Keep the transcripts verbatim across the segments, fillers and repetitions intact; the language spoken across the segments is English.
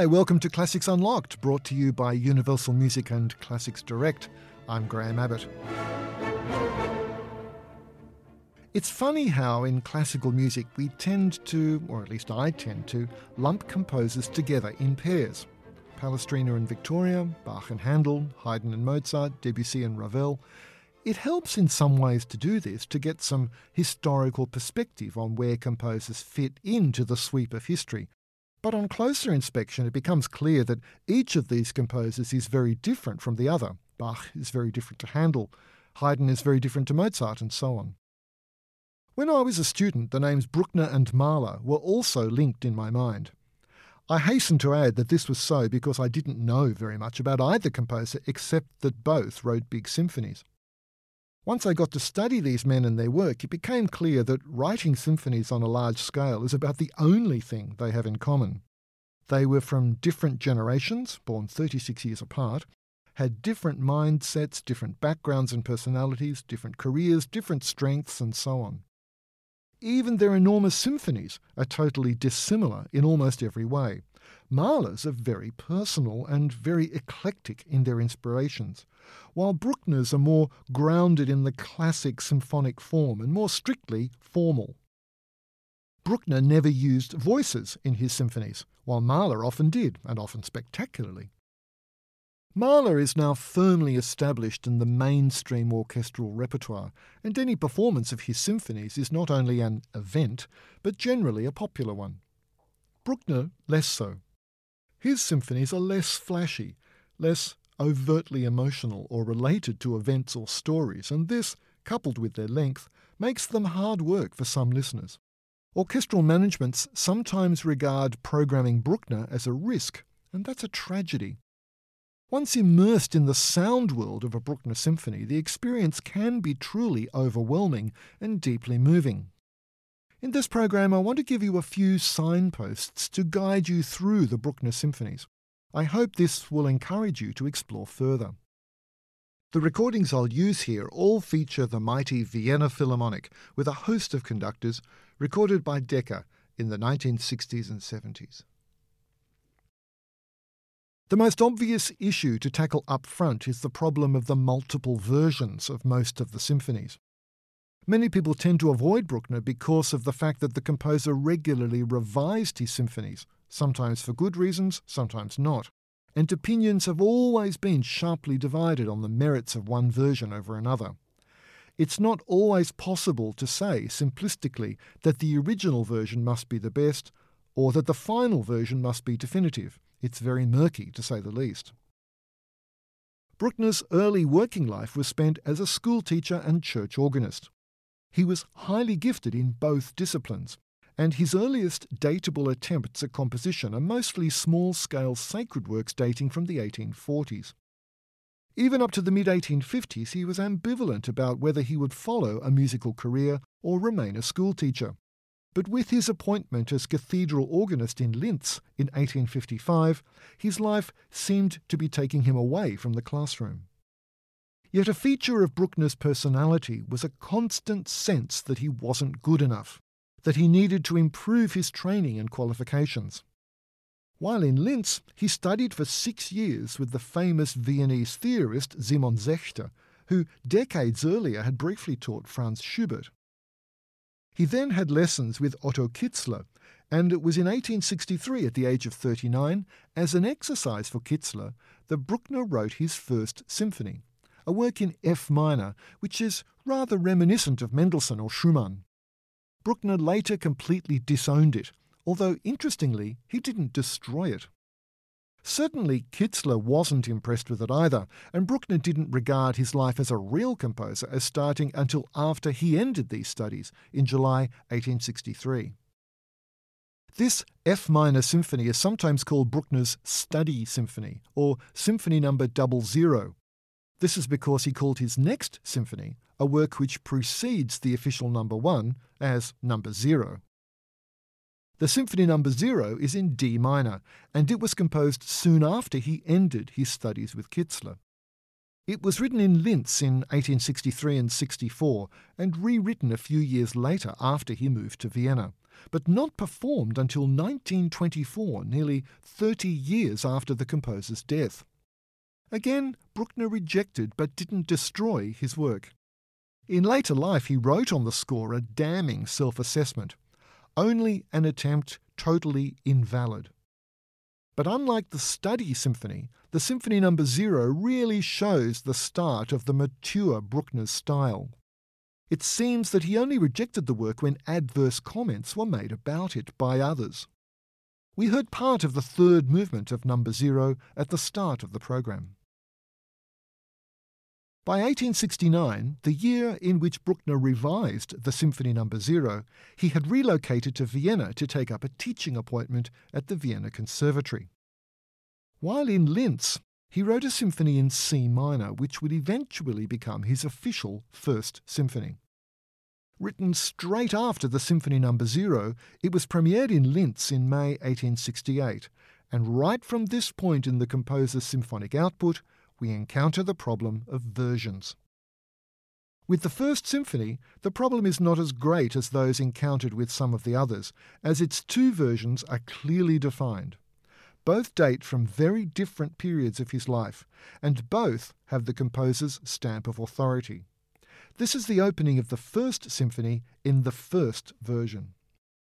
Hi, welcome to Classics Unlocked, brought to you by Universal Music and Classics Direct. I'm Graham Abbott. It's funny how in classical music we tend to, or at least I tend to, lump composers together in pairs. Palestrina and Victoria, Bach and Handel, Haydn and Mozart, Debussy and Ravel. It helps in some ways to do this, to get some historical perspective on where composers fit into the sweep of history. But on closer inspection, it becomes clear that each of these composers is very different from the other. Bach is very different to Handel, Haydn is very different to Mozart, and so on. When I was a student, the names Bruckner and Mahler were also linked in my mind. I hasten to add that this was so because I didn't know very much about either composer except that both wrote big symphonies. Once I got to study these men and their work, it became clear that writing symphonies on a large scale is about the only thing they have in common. They were from different generations, born thirty-six years apart, had different mindsets, different backgrounds and personalities, different careers, different strengths, and so on. Even their enormous symphonies are totally dissimilar in almost every way. Mahler's are very personal and very eclectic in their inspirations, while Bruckner's are more grounded in the classic symphonic form and more strictly formal. Bruckner never used voices in his symphonies, while Mahler often did, and often spectacularly. Mahler is now firmly established in the mainstream orchestral repertoire, and any performance of his symphonies is not only an event, but generally a popular one. Bruckner less so. His symphonies are less flashy, less overtly emotional or related to events or stories, and this, coupled with their length, makes them hard work for some listeners. Orchestral managements sometimes regard programming Bruckner as a risk, and that's a tragedy. Once immersed in the sound world of a Bruckner symphony, the experience can be truly overwhelming and deeply moving. In this program, I want to give you a few signposts to guide you through the Bruckner symphonies. I hope this will encourage you to explore further. The recordings I'll use here all feature the mighty Vienna Philharmonic with a host of conductors recorded by Decca in the nineteen sixties and seventies. The most obvious issue to tackle up front is the problem of the multiple versions of most of the symphonies. Many people tend to avoid Bruckner because of the fact that the composer regularly revised his symphonies, sometimes for good reasons, sometimes not, and opinions have always been sharply divided on the merits of one version over another. It's not always possible to say simplistically that the original version must be the best, or that the final version must be definitive. It's very murky, to say the least. Bruckner's early working life was spent as a schoolteacher and church organist. He was highly gifted in both disciplines, and his earliest datable attempts at composition are mostly small-scale sacred works dating from the eighteen forties. Even up to the mid eighteen fifties, he was ambivalent about whether he would follow a musical career or remain a schoolteacher. But with his appointment as cathedral organist in Linz in eighteen fifty-five, his life seemed to be taking him away from the classroom. Yet a feature of Bruckner's personality was a constant sense that he wasn't good enough, that he needed to improve his training and qualifications. While in Linz, he studied for six years with the famous Viennese theorist Simon Sechter, who decades earlier had briefly taught Franz Schubert. He then had lessons with Otto Kitzler, and it was in eighteen sixty-three, at the age of thirty-nine, as an exercise for Kitzler, that Bruckner wrote his first symphony, a work in F minor, which is rather reminiscent of Mendelssohn or Schumann. Bruckner later completely disowned it, although interestingly, he didn't destroy it. Certainly Kitzler wasn't impressed with it either, and Bruckner didn't regard his life as a real composer as starting until after he ended these studies in July eighteen sixty-three. This F minor symphony is sometimes called Bruckner's Study Symphony, or Symphony Number Double Zero. This is because he called his next symphony, a work which precedes the official number one, as Number Zero. The Symphony Number Zero is in D minor, and it was composed soon after he ended his studies with Kitzler. It was written in Linz in eighteen sixty-three and sixty-four and rewritten a few years later after he moved to Vienna, but not performed until nineteen twenty-four, nearly thirty years after the composer's death. Again, Bruckner rejected but didn't destroy his work. In later life, he wrote on the score a damning self-assessment. Only an attempt, totally invalid. But unlike the Study Symphony, the Symphony Number Zero really shows the start of the mature Bruckner's style. It seems that he only rejected the work when adverse comments were made about it by others. We heard part of the third movement of Number Zero at the start of the program. By eighteen sixty-nine, the year in which Bruckner revised the Symphony Number Zero, he had relocated to Vienna to take up a teaching appointment at the Vienna Conservatory. While in Linz, he wrote a symphony in C minor, which would eventually become his official First Symphony. Written straight after the Symphony Number Zero, it was premiered in Linz in May eighteen sixty-eight, and right from this point in the composer's symphonic output, we encounter the problem of versions. With the First Symphony, the problem is not as great as those encountered with some of the others, as its two versions are clearly defined. Both date from very different periods of his life, and both have the composer's stamp of authority. This is the opening of the First Symphony in the first version.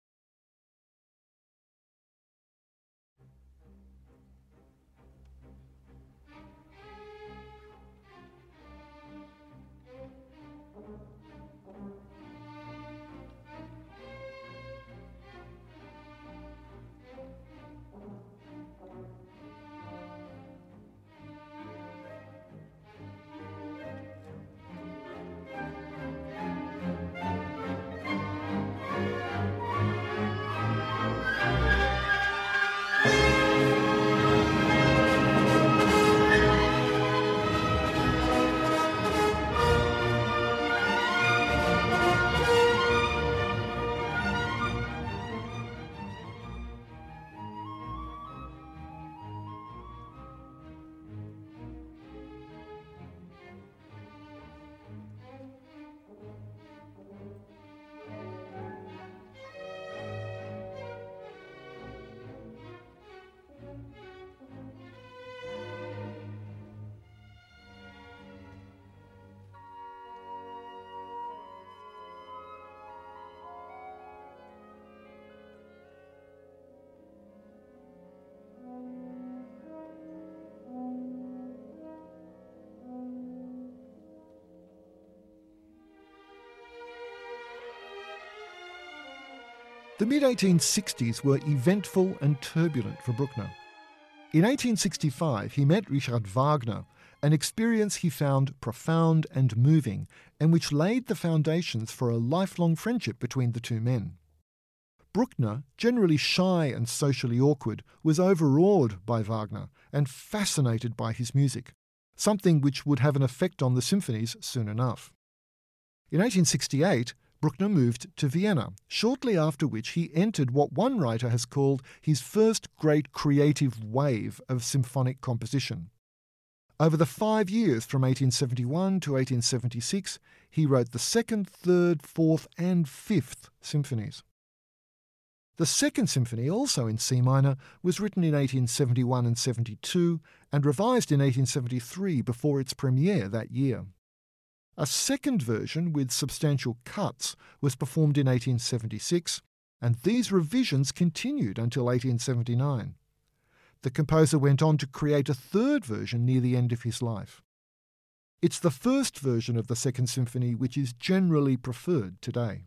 The mid eighteen sixties were eventful and turbulent for Bruckner. In eighteen sixty-five, he met Richard Wagner, an experience he found profound and moving, and which laid the foundations for a lifelong friendship between the two men. Bruckner, generally shy and socially awkward, was overawed by Wagner and fascinated by his music, something which would have an effect on the symphonies soon enough. In eighteen sixty-eight, Bruckner moved to Vienna, shortly after which he entered what one writer has called his first great creative wave of symphonic composition. Over the five years from eighteen seventy-one to eighteen seventy-six, he wrote the second, third, fourth, and fifth symphonies. The Second Symphony, also in C minor, was written in eighteen seventy-one and seventy-two and revised in eighteen seventy-three before its premiere that year. A second version with substantial cuts was performed in eighteen seventy-six, and these revisions continued until eighteen seventy-nine. The composer went on to create a third version near the end of his life. It's the first version of the Second Symphony which is generally preferred today.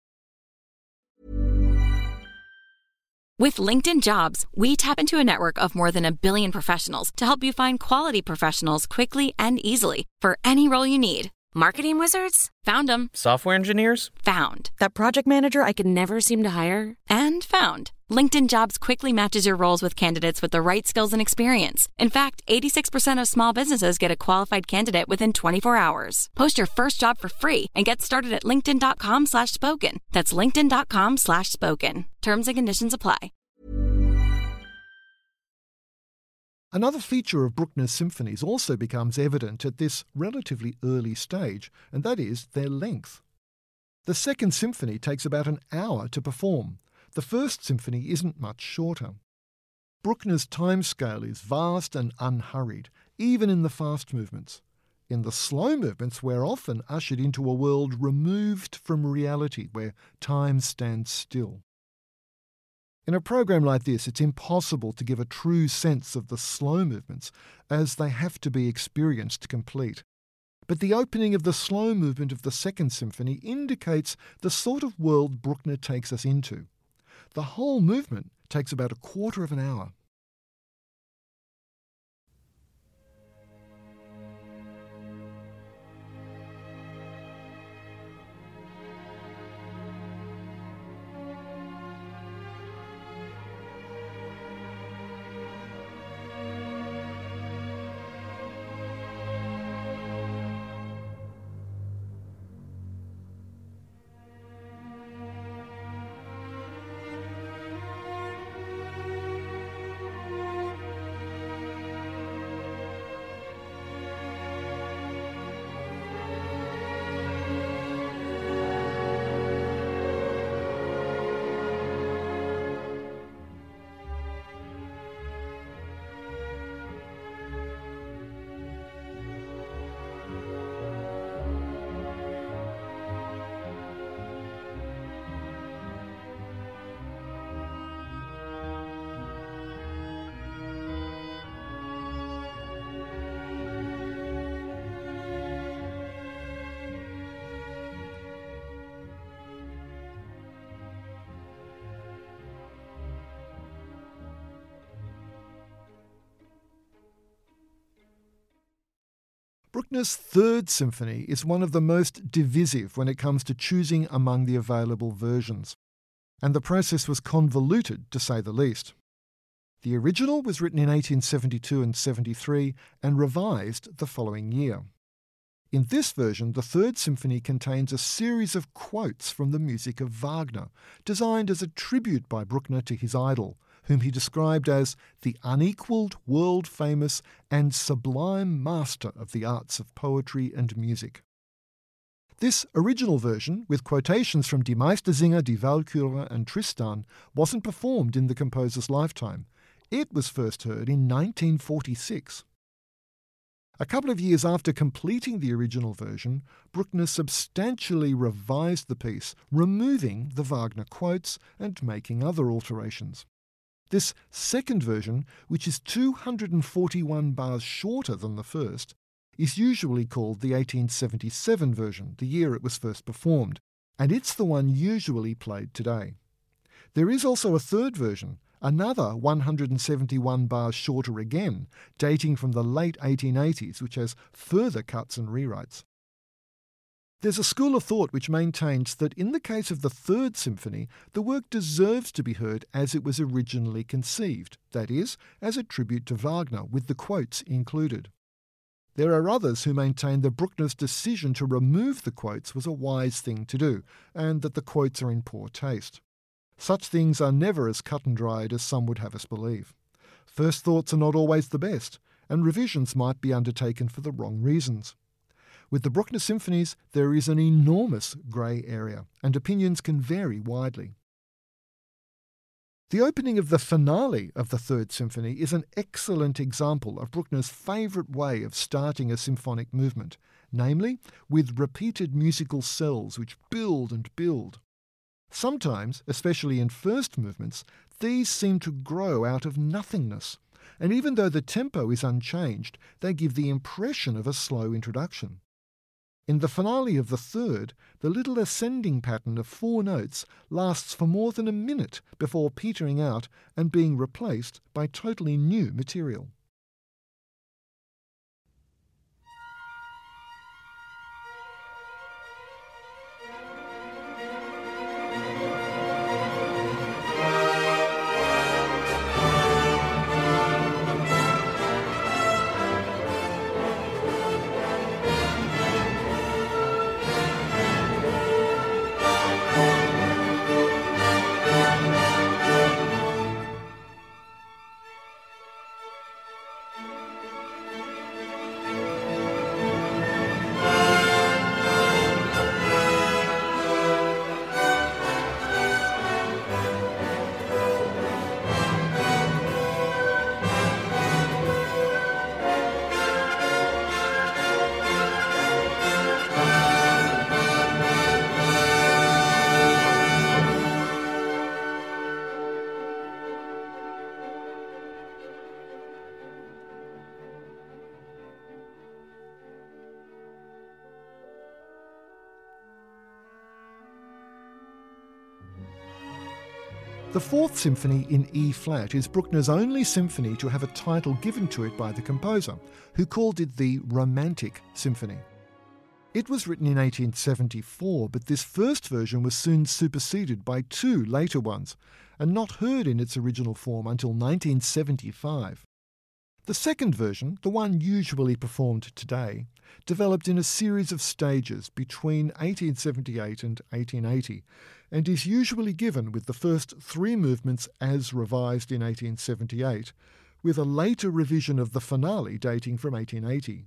With LinkedIn Jobs, we tap into a network of more than a billion professionals to help you find quality professionals quickly and easily for any role you need. Marketing wizards? Found them. Software engineers? Found. That project manager I could never seem to hire? And found. LinkedIn Jobs quickly matches your roles with candidates with the right skills and experience. In fact, eighty-six percent of small businesses get a qualified candidate within twenty-four hours. Post your first job for free and get started at linkedin.com slash spoken. That's linkedin.com slash spoken. Terms and conditions apply. Another feature of Bruckner's symphonies also becomes evident at this relatively early stage, and that is their length. The Second Symphony takes about an hour to perform. The First Symphony isn't much shorter. Bruckner's timescale is vast and unhurried, even in the fast movements. In the slow movements, we're often ushered into a world removed from reality, where time stands still. In a program like this, it's impossible to give a true sense of the slow movements, as they have to be experienced complete. But the opening of the slow movement of the Second Symphony indicates the sort of world Bruckner takes us into. The whole movement takes about a quarter of an hour. Bruckner's Third Symphony is one of the most divisive when it comes to choosing among the available versions, and the process was convoluted, to say the least. The original was written in eighteen seventy-two and seventy-three and revised the following year. In this version, the Third Symphony contains a series of quotes from the music of Wagner, designed as a tribute by Bruckner to his idol, whom he described as the unequalled, world-famous and sublime master of the arts of poetry and music. This original version, with quotations from Die Meistersinger, Die Walküre and Tristan, wasn't performed in the composer's lifetime. It was first heard in nineteen forty-six. A couple of years after completing the original version, Bruckner substantially revised the piece, removing the Wagner quotes and making other alterations. This second version, which is two hundred forty-one bars shorter than the first, is usually called the eighteen seventy-seven version, the year it was first performed, and it's the one usually played today. There is also a third version, another one hundred seventy-one bars shorter again, dating from the late eighteen eighties, which has further cuts and rewrites. There's a school of thought which maintains that in the case of the Third Symphony, the work deserves to be heard as it was originally conceived, that is, as a tribute to Wagner, with the quotes included. There are others who maintain that Bruckner's decision to remove the quotes was a wise thing to do, and that the quotes are in poor taste. Such things are never as cut and dried as some would have us believe. First thoughts are not always the best, and revisions might be undertaken for the wrong reasons. With the Bruckner symphonies, there is an enormous grey area, and opinions can vary widely. The opening of the finale of the Third Symphony is an excellent example of Bruckner's favourite way of starting a symphonic movement, namely with repeated musical cells which build and build. Sometimes, especially in first movements, these seem to grow out of nothingness, and even though the tempo is unchanged, they give the impression of a slow introduction. In the finale of the third, the little ascending pattern of four notes lasts for more than a minute before petering out and being replaced by totally new material. The Fourth Symphony in E-flat is Bruckner's only symphony to have a title given to it by the composer, who called it the Romantic Symphony. It was written in eighteen seventy-four, but this first version was soon superseded by two later ones, and not heard in its original form until nineteen seventy-five. The second version, the one usually performed today, developed in a series of stages between eighteen seventy-eight and eighteen eighty, and is usually given with the first three movements as revised in eighteen seventy-eight, with a later revision of the finale dating from eighteen eighty.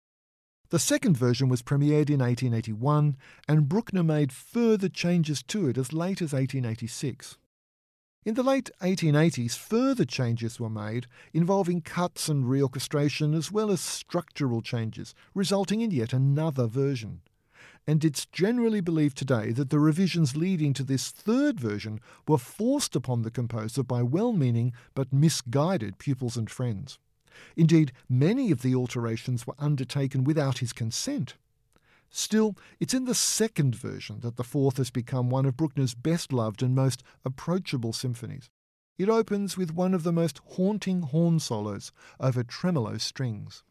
The second version was premiered in eighteen eighty-one, and Bruckner made further changes to it as late as eighteen eighty-six. In the late eighteen eighties, further changes were made involving cuts and reorchestration as well as structural changes, resulting in yet another version. And it's generally believed today that the revisions leading to this third version were forced upon the composer by well-meaning but misguided pupils and friends. Indeed, many of the alterations were undertaken without his consent. Still, it's in the second version that the Fourth has become one of Bruckner's best-loved and most approachable symphonies. It opens with one of the most haunting horn solos over tremolo strings.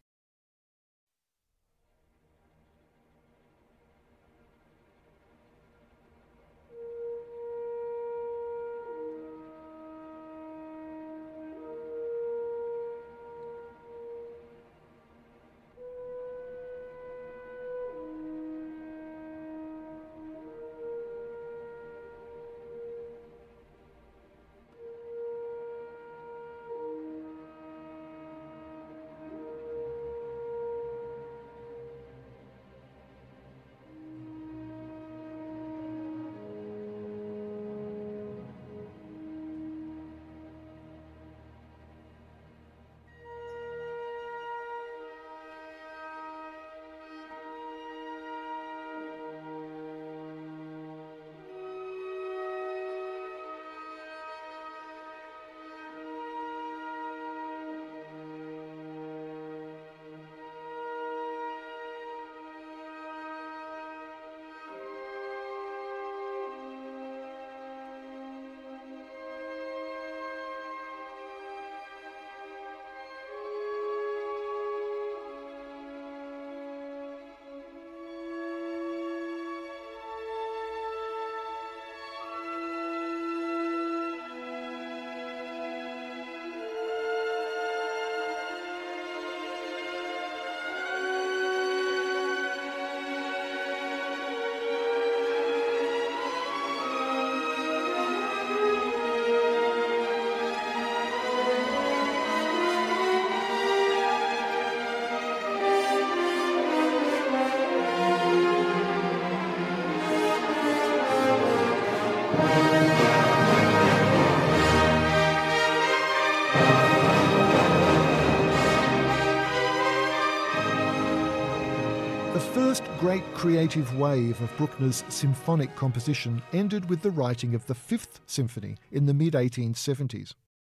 Great creative wave of Bruckner's symphonic composition ended with the writing of the Fifth Symphony in the mid eighteen seventies.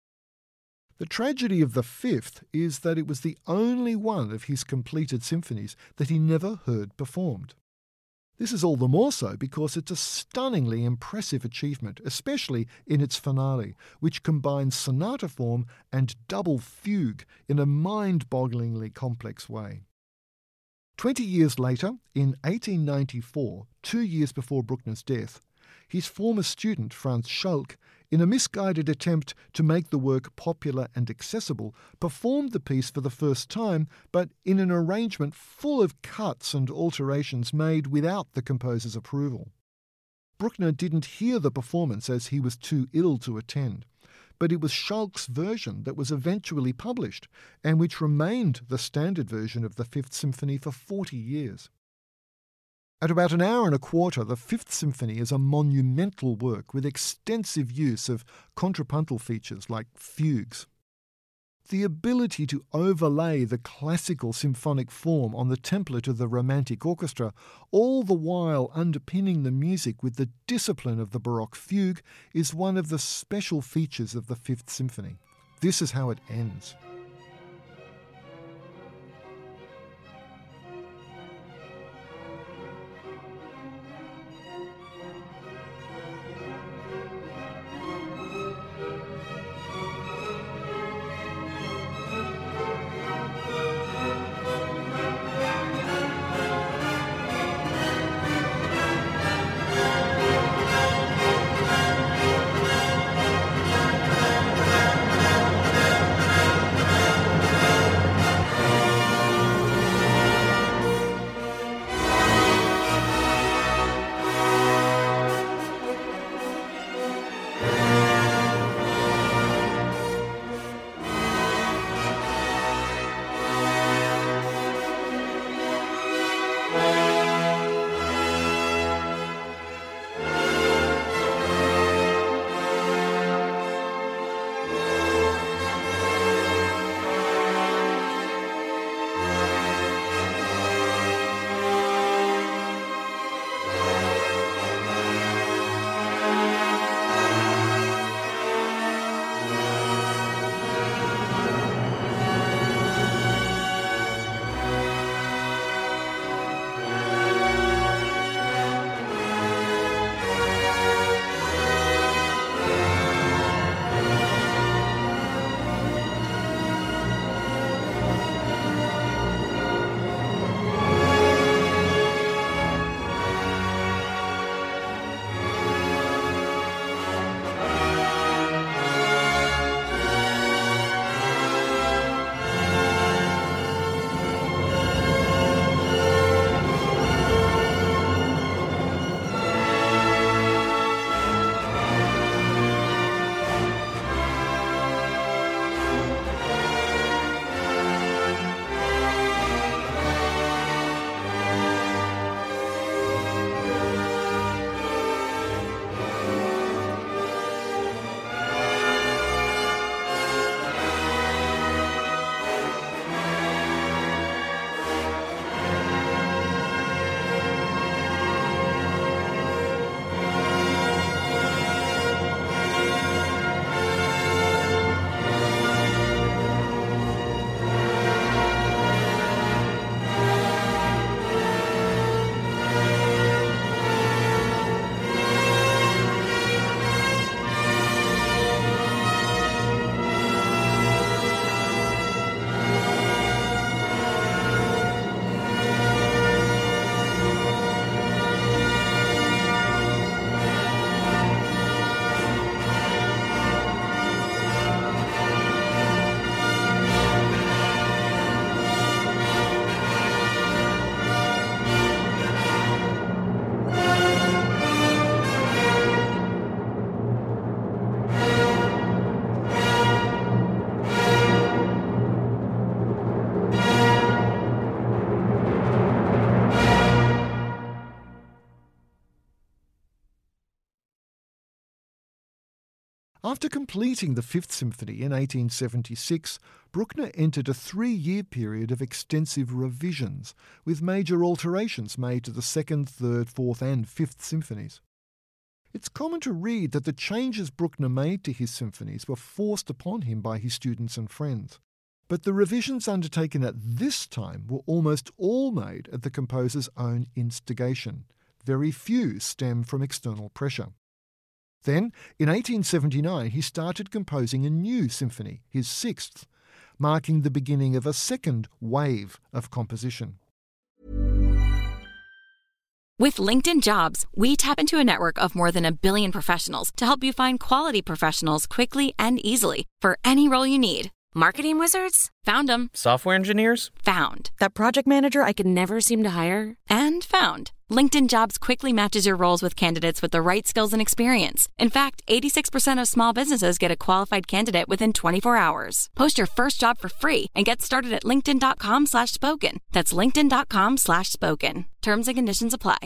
The tragedy of the Fifth is that it was the only one of his completed symphonies that he never heard performed. This is all the more so because it's a stunningly impressive achievement, especially in its finale, which combines sonata form and double fugue in a mind-bogglingly complex way. Twenty years later, in eighteen ninety-four, two years before Bruckner's death, his former student Franz Schalk, in a misguided attempt to make the work popular and accessible, performed the piece for the first time, but in an arrangement full of cuts and alterations made without the composer's approval. Bruckner didn't hear the performance as he was too ill to attend, but it was Schalk's version that was eventually published and which remained the standard version of the Fifth Symphony for forty years. At about an hour and a quarter, the Fifth Symphony is a monumental work with extensive use of contrapuntal features like fugues. The ability to overlay the classical symphonic form on the template of the Romantic orchestra, all the while underpinning the music with the discipline of the Baroque fugue, is one of the special features of the Fifth Symphony. This is how it ends. After completing the Fifth Symphony in eighteen seventy-six, Bruckner entered a three-year period of extensive revisions, with major alterations made to the Second, Third, Fourth and Fifth Symphonies. It's common to read that the changes Bruckner made to his symphonies were forced upon him by his students and friends. But the revisions undertaken at this time were almost all made at the composer's own instigation. Very few stem from external pressure. Then, in eighteen seventy-nine, he started composing a new symphony, his sixth, marking the beginning of a second wave of composition. With LinkedIn Jobs, we tap into a network of more than a billion professionals to help you find quality professionals quickly and easily for any role you need. Marketing wizards? Found them. Software engineers? Found. That project manager I could never seem to hire? And found. LinkedIn Jobs quickly matches your roles with candidates with the right skills and experience. In fact, eighty-six percent of small businesses get a qualified candidate within twenty-four hours. Post your first job for free and get started at linkedin.com slash spoken. That's linkedin.com slash spoken. Terms and conditions apply.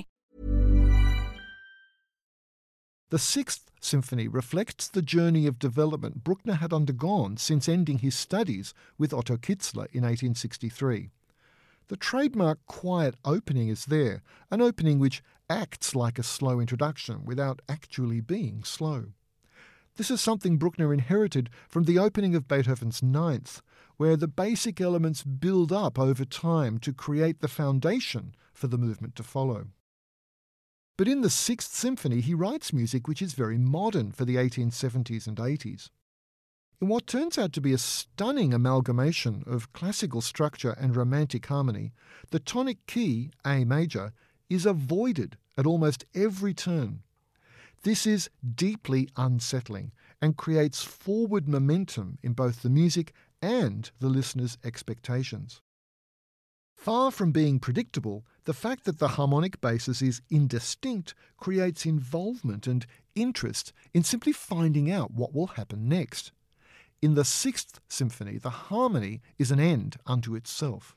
The Sixth Symphony reflects the journey of development Bruckner had undergone since ending his studies with Otto Kitzler in eighteen sixty-three. The trademark quiet opening is there, an opening which acts like a slow introduction without actually being slow. This is something Bruckner inherited from the opening of Beethoven's Ninth, where the basic elements build up over time to create the foundation for the movement to follow. But in the Sixth Symphony, he writes music which is very modern for the eighteen seventies and eighties. In what turns out to be a stunning amalgamation of classical structure and romantic harmony, the tonic key, A major, is avoided at almost every turn. This is deeply unsettling and creates forward momentum in both the music and the listener's expectations. Far from being predictable, the fact that the harmonic basis is indistinct creates involvement and interest in simply finding out what will happen next. In the Sixth Symphony, the harmony is an end unto itself.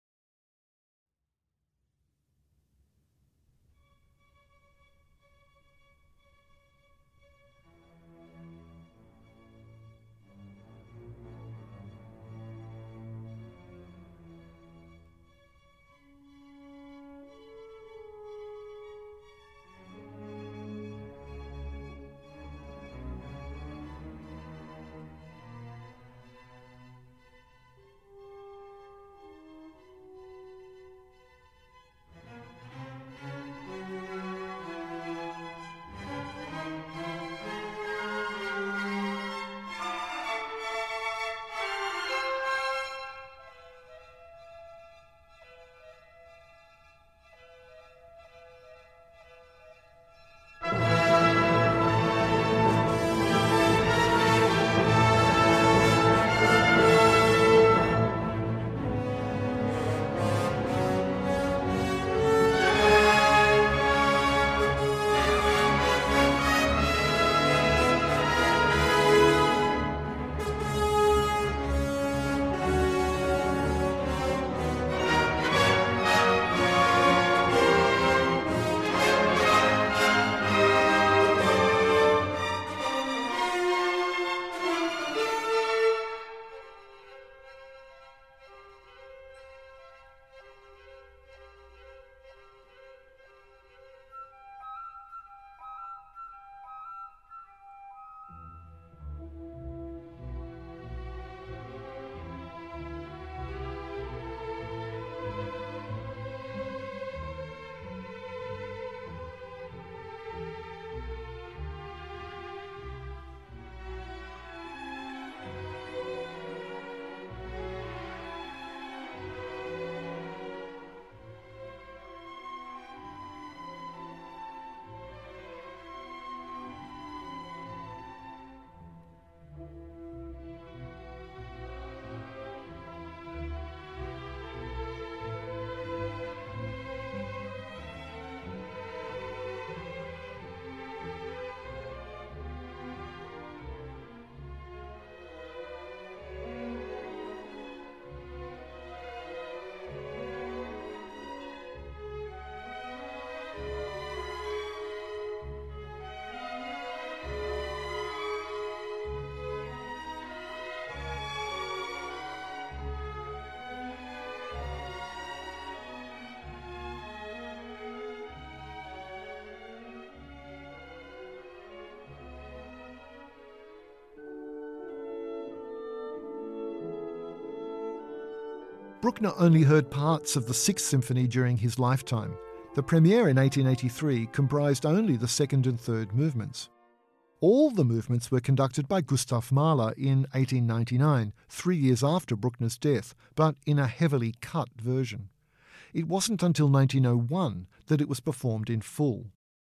Bruckner only heard parts of the Sixth Symphony during his lifetime. The premiere in eighteen eighty-three comprised only the second and third movements. All the movements were conducted by Gustav Mahler in eighteen ninety-nine, three years after Bruckner's death, but in a heavily cut version. It wasn't until nineteen oh one that it was performed in full.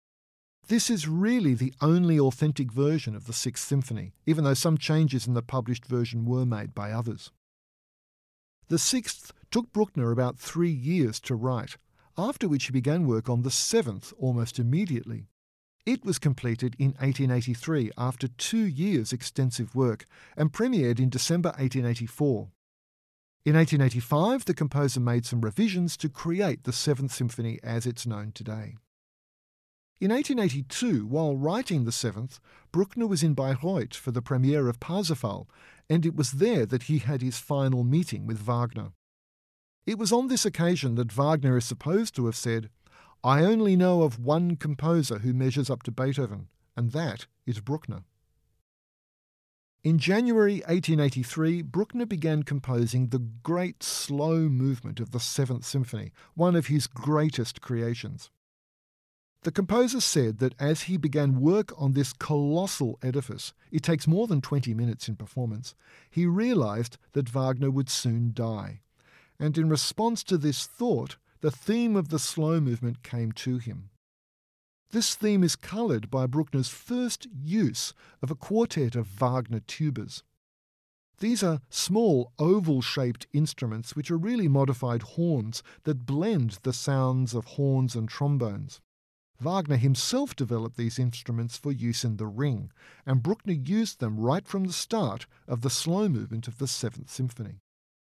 This is really the only authentic version of the Sixth Symphony, even though some changes in the published version were made by others. The Sixth took Bruckner about three years to write. after which he began work on the seventh almost immediately. It was completed in eighteen eighty-three after two years' extensive work and premiered in December eighteen eighty-four. In eighteen eighty-five, the composer made some revisions to create the Seventh Symphony as it's known today. In eighteen eighty-two, while writing the Seventh, Bruckner was in Bayreuth for the premiere of Parsifal, and it was there that he had his final meeting with Wagner. It was on this occasion that Wagner is supposed to have said, "I only know of one composer who measures up to Beethoven, and that is Bruckner." In January eighteen eighty-three, Bruckner began composing the great slow movement of the Seventh Symphony, one of his greatest creations. The composer said that as he began work on this colossal edifice, it takes more than twenty minutes in performance, he realized that Wagner would soon die. And in response to this thought, the theme of the slow movement came to him. This theme is coloured by Bruckner's first use of a quartet of Wagner tubas. These are small oval-shaped instruments which are really modified horns that blend the sounds of horns and trombones. Wagner himself developed these instruments for use in The Ring, and Bruckner used them right from the start of the slow movement of the Seventh Symphony.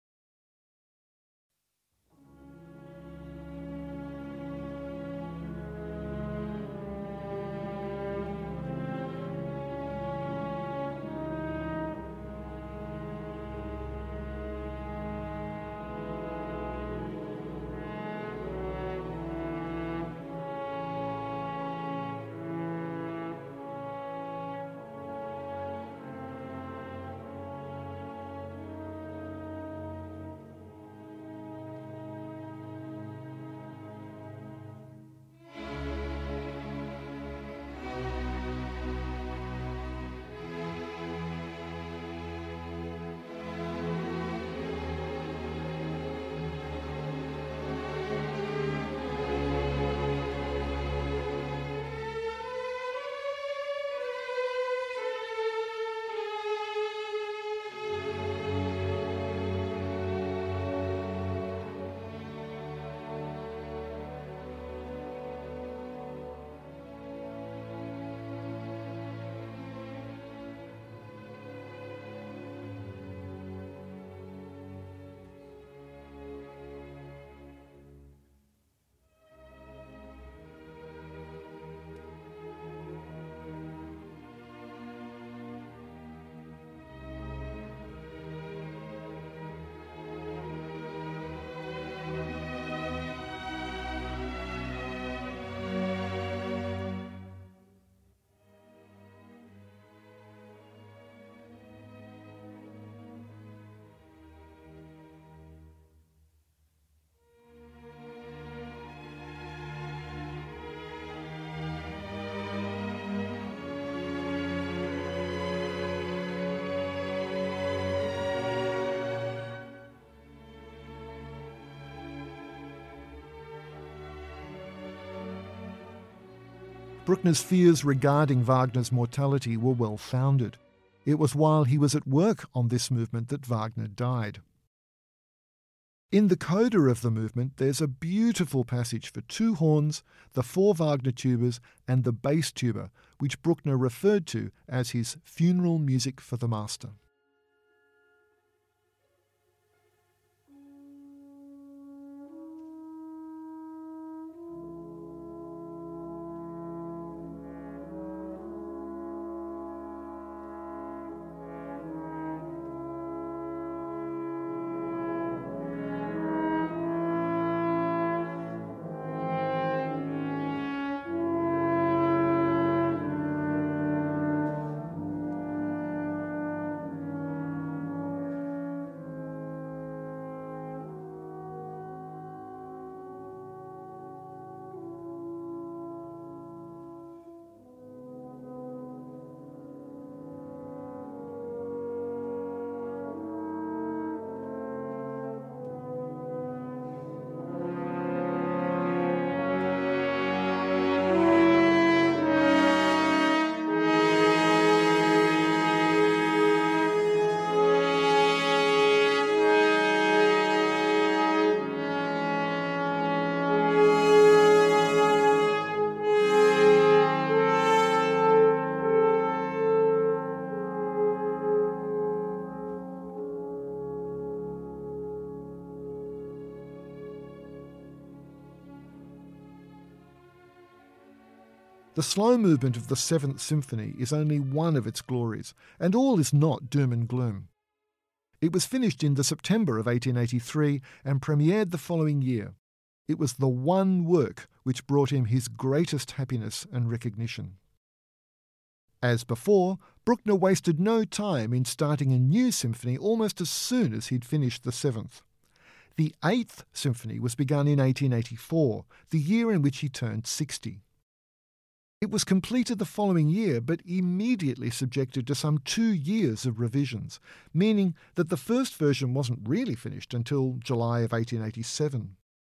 Bruckner's fears regarding Wagner's mortality were well founded. It was while he was at work on this movement that Wagner died. In the coda of the movement, there's a beautiful passage for two horns, the four Wagner tubas, and the bass tuba, which Bruckner referred to as his funeral music for the master. The slow movement of the Seventh Symphony is only one of its glories, and all is not doom and gloom. It was finished in the September of eighteen eighty-three and premiered the following year. It was the one work which brought him his greatest happiness and recognition. As before, Bruckner wasted no time in starting a new symphony almost as soon as he'd finished the Seventh. The Eighth Symphony was begun in eighteen eighty-four, the year in which he turned sixty. It was completed the following year, but immediately subjected to some two years of revisions, meaning that the first version wasn't really finished until July of eighteen eighty-seven.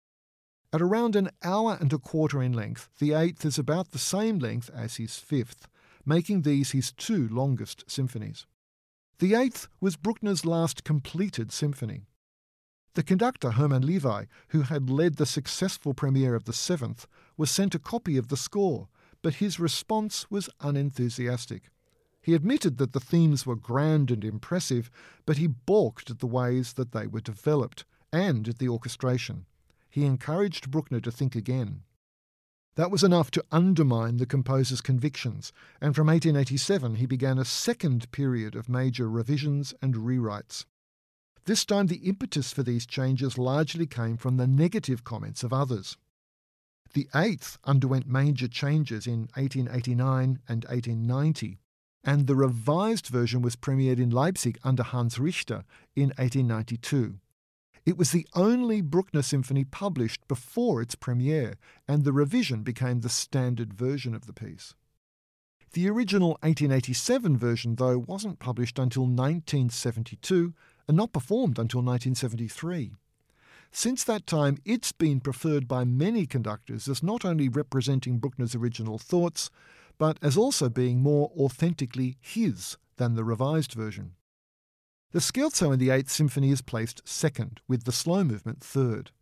At around an hour and a quarter in length, the Eighth is about the same length as his Fifth, making these his two longest symphonies. The Eighth was Bruckner's last completed symphony. The conductor, Hermann Levi, who had led the successful premiere of the Seventh, was sent a copy of the score, but his response was unenthusiastic. He admitted that the themes were grand and impressive, but he balked at the ways that they were developed, and at the orchestration. He encouraged Bruckner to think again. That was enough to undermine the composer's convictions, and from eighteen eighty-seven he began a second period of major revisions and rewrites. This time the impetus for these changes largely came from the negative comments of others. The Eighth underwent major changes in eighteen eighty-nine and eighteen ninety, and the revised version was premiered in Leipzig under Hans Richter in eighteen ninety-two. It was the only Bruckner symphony published before its premiere, and the revision became the standard version of the piece. The original eighteen eighty-seven version, though, wasn't published until nineteen seventy-two and not performed until nineteen seventy-three. Since that time, it's been preferred by many conductors as not only representing Bruckner's original thoughts, but as also being more authentically his than the revised version. The scherzo in the Eighth Symphony is placed second, with the slow movement third.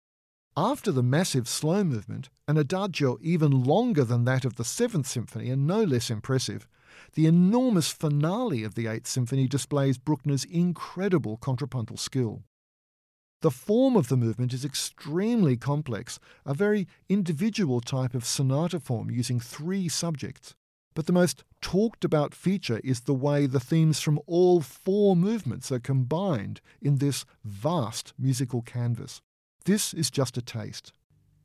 After the massive slow movement, an adagio even longer than that of the Seventh Symphony and no less impressive, the enormous finale of the Eighth Symphony displays Bruckner's incredible contrapuntal skill. The form of the movement is extremely complex, a very individual type of sonata form using three subjects. But the most talked about feature is the way the themes from all four movements are combined in this vast musical canvas. This is just a taste.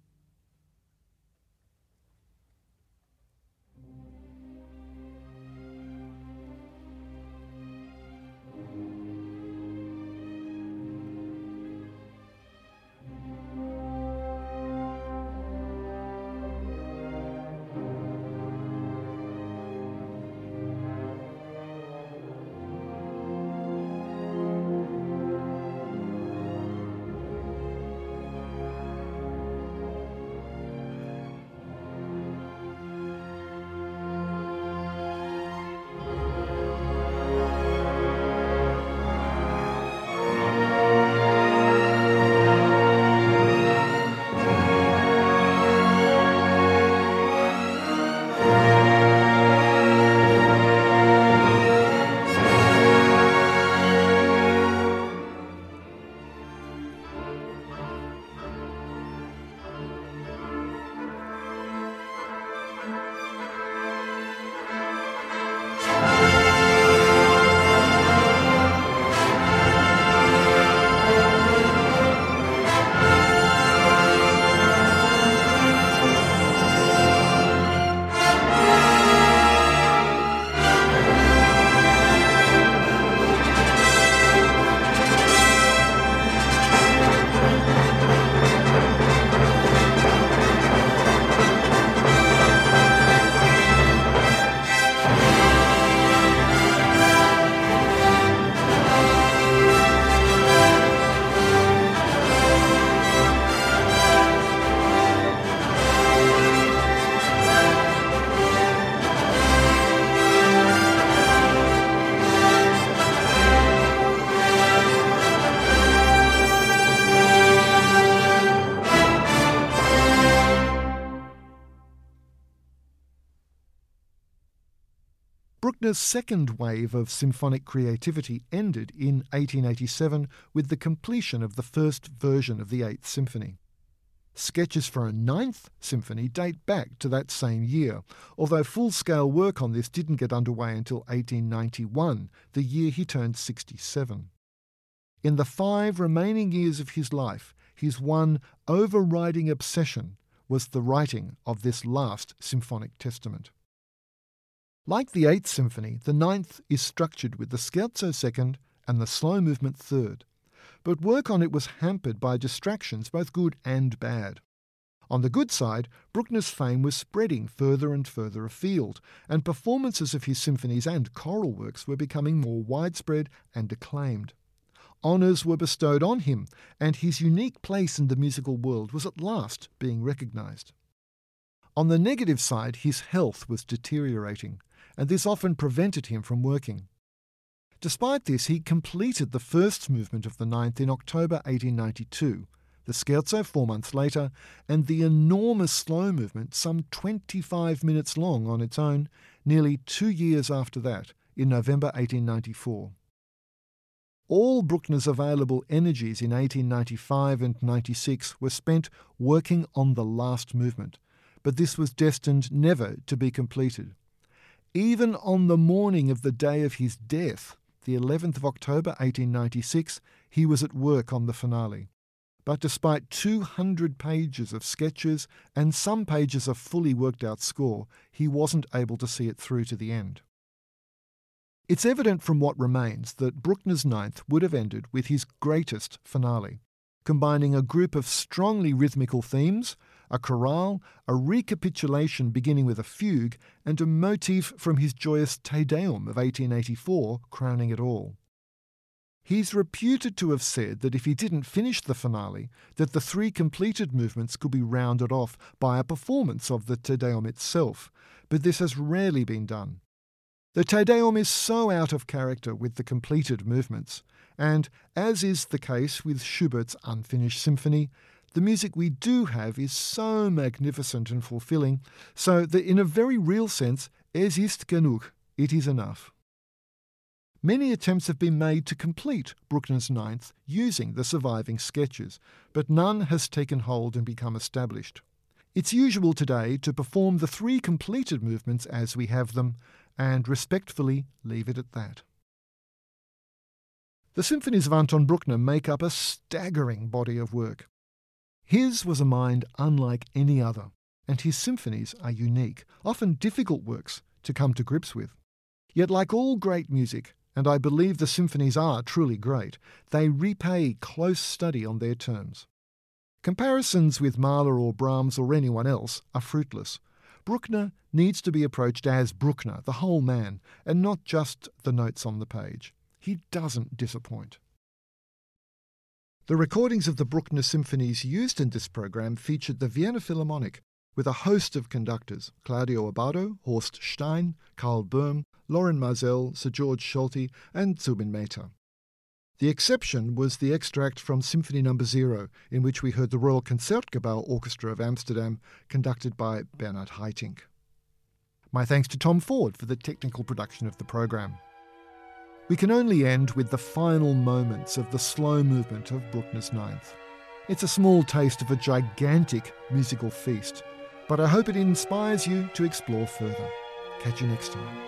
Bruckner's second wave of symphonic creativity ended in eighteen eighty-seven with the completion of the first version of the Eighth Symphony. Sketches for a ninth symphony date back to that same year, although full-scale work on this didn't get underway until eighteen ninety-one, the year he turned sixty-seven. In the five remaining years of his life, his one overriding obsession was the writing of this last symphonic testament. Like the Eighth Symphony, the Ninth is structured with the Scherzo Second and the slow movement Third, but work on it was hampered by distractions, both good and bad. On the good side, Bruckner's fame was spreading further and further afield, and performances of his symphonies and choral works were becoming more widespread and acclaimed. Honours were bestowed on him, and his unique place in the musical world was at last being recognised. On the negative side, his health was deteriorating, and this often prevented him from working. Despite this, he completed the first movement of the Ninth in October eighteen ninety-two, the Scherzo four months later, and the enormous slow movement, some twenty-five minutes long on its own, nearly two years after that, in November eighteen ninety-four. All Bruckner's available energies in eighteen ninety-five and ninety-six were spent working on the last movement, but this was destined never to be completed. Even on the morning of the day of his death, the eleventh of October eighteen ninety-six, he was at work on the finale. But despite two hundred pages of sketches and some pages of fully worked-out score, he wasn't able to see it through to the end. It's evident from what remains that Bruckner's Ninth would have ended with his greatest finale, combining a group of strongly rhythmical themes, a chorale, a recapitulation beginning with a fugue, and a motif from his joyous Te Deum of eighteen eighty-four crowning it all. He's reputed to have said that if he didn't finish the finale, that the three completed movements could be rounded off by a performance of the Te Deum itself, but this has rarely been done. The Te Deum is so out of character with the completed movements, and, as is the case with Schubert's unfinished symphony, the music we do have is so magnificent and fulfilling, so that in a very real sense, es ist genug, it is enough. Many attempts have been made to complete Bruckner's Ninth using the surviving sketches, but none has taken hold and become established. It's usual today to perform the three completed movements as we have them, and respectfully leave it at that. The symphonies of Anton Bruckner make up a staggering body of work. His was a mind unlike any other, and his symphonies are unique, often difficult works to come to grips with. Yet like all great music, and I believe the symphonies are truly great, they repay close study on their terms. Comparisons with Mahler or Brahms or anyone else are fruitless. Bruckner needs to be approached as Bruckner, the whole man, and not just the notes on the page. He doesn't disappoint. The recordings of the Bruckner symphonies used in this program featured the Vienna Philharmonic, with a host of conductors, Claudio Abbado, Horst Stein, Karl Böhm, Lorin Maazel, Sir George Solti, and Zubin Mehta. The exception was the extract from Symphony Number Zero, in which we heard the Royal Concertgebouw Orchestra of Amsterdam, conducted by Bernhard Haitink. My thanks to Tom Ford for the technical production of the program. We can only end with the final moments of the slow movement of Bruckner's Ninth. It's a small taste of a gigantic musical feast, but I hope it inspires you to explore further. Catch you next time.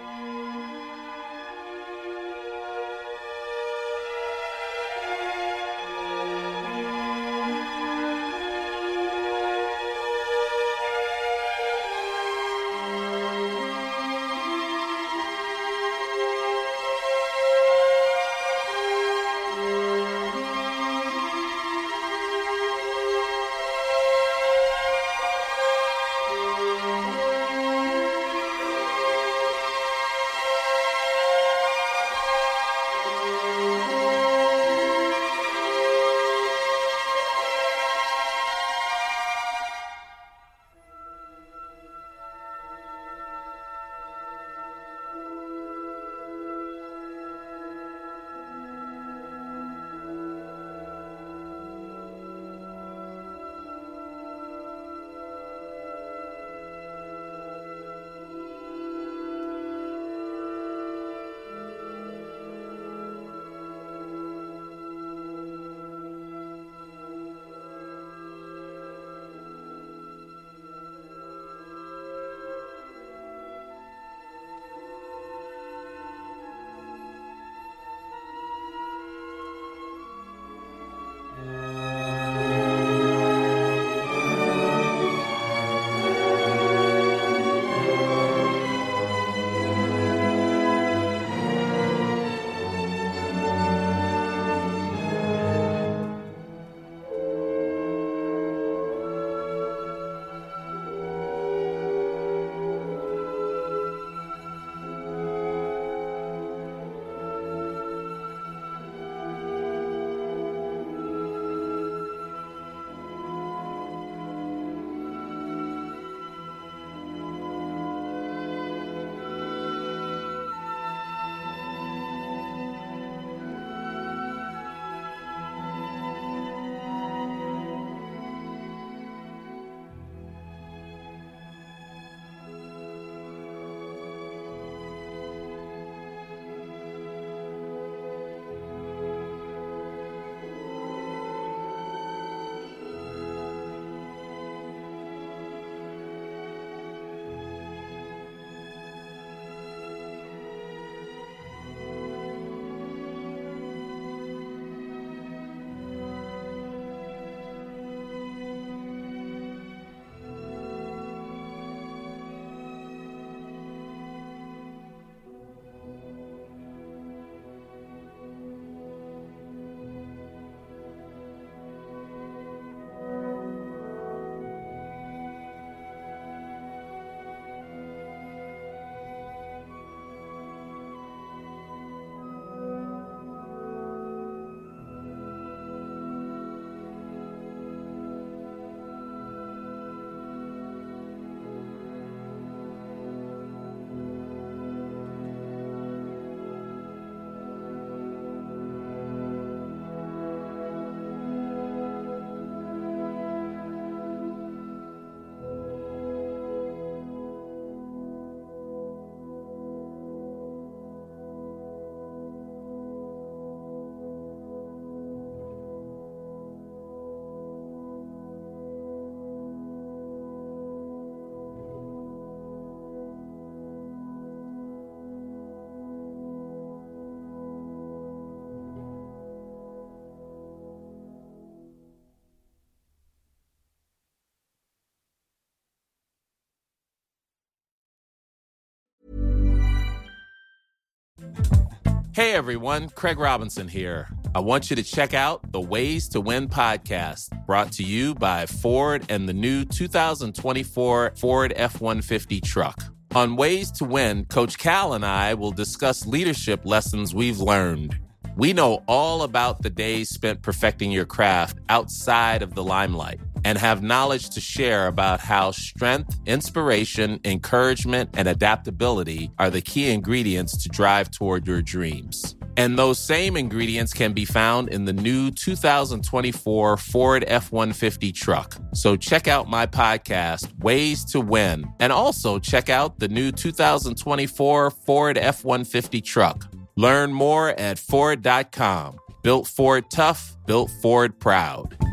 Hey everyone, Craig Robinson here. I want you to check out the Ways to Win podcast, brought to you by Ford and the new two thousand twenty-four Ford F one fifty truck. On Ways to Win, Coach Cal and I will discuss leadership lessons we've learned. We know all about the days spent perfecting your craft outside of the limelight and have knowledge to share about how strength, inspiration, encouragement, and adaptability are the key ingredients to drive toward your dreams. And those same ingredients can be found in the new two thousand twenty-four Ford F one fifty truck. So check out my podcast, Ways to Win, and also check out the new two thousand twenty-four Ford F one fifty truck. Learn more at Ford dot com. Built Ford tough, built Ford proud.